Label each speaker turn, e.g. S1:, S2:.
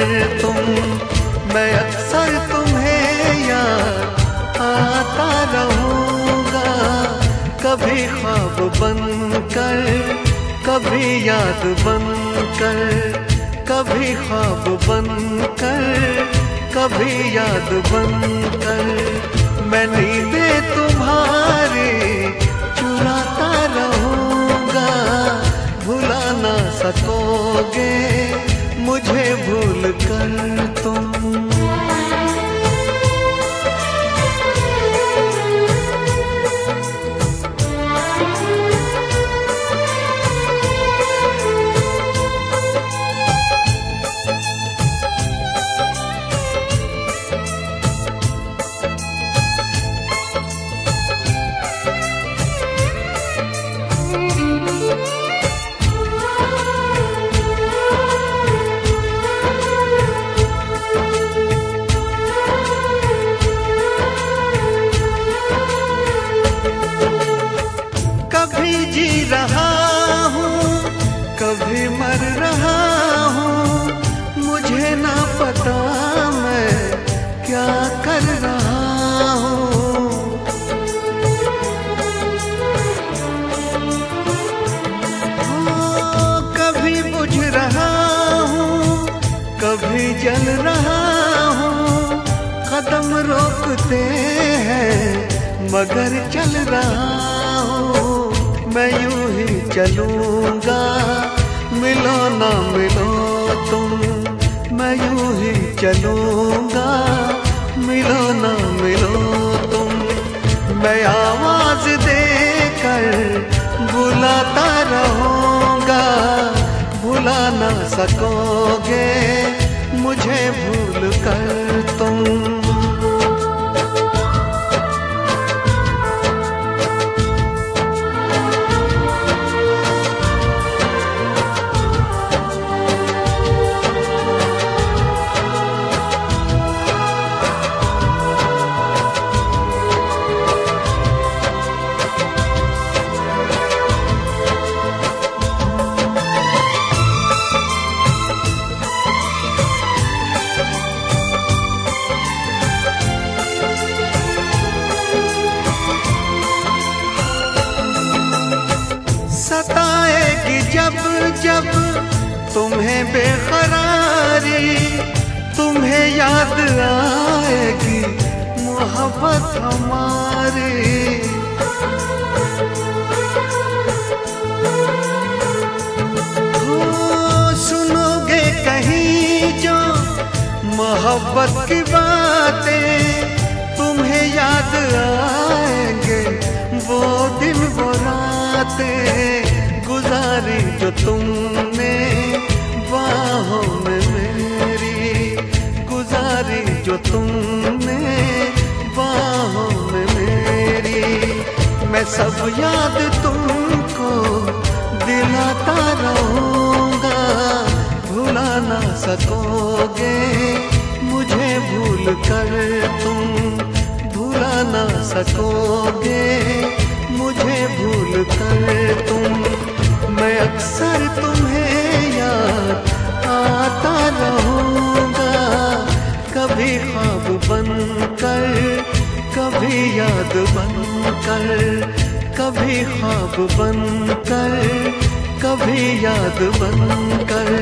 S1: तुम, मैं अक्सर तुम्हें याद आता रहूँगा। कभी ख्वाब बनकर, कभी याद बनकर, कभी ख्वाब बनकर, कभी याद बनकर, मैं नींदें तुम्हारी चुराता रहूँगा। भुला ना सकोगे मुझे भूल कर तुम। कभी जी रहा हूँ, कभी मर रहा हूँ, मुझे ना पता मैं क्या कर रहा हूँ। कभी बुझ रहा हूँ, कभी जल रहा हूँ, कदम रोकते हैं मगर चल रहा हूँ। मैं यूं ही चलूंगा, मिलो ना मिलो तुम, मैं यूं ही चलूंगा, मिलो ना मिलो तुम। मैं आवाज देकर बुलाता रहूंगा, भुला ना सकोगे मुझे भूल कर तुम। सताएगी जब जब तुम्हें बेकरारी, तुम्हें याद आएगी मोहब्बत हमारी। सुनोगे कहीं जो मोहब्बत की बातें, तुम्हें याद आएंगे वो दिन वो रातें गुजारी जो तुमने बाहों में मेरी, गुजारी जो तुमने बाहों में मेरी। मैं सब याद तुमको दिलाता रहूँगा, भुला ना सकोगे मुझे भूल कर तुम, भुला ना सकोगे मुझे भूल कर तुम। मैं अक्सर तुम्हें याद आता रहूँगा, कभी ख्वाब बनकर, कभी याद बनकर, कभी ख्वाब बनकर, कभी याद बनकर,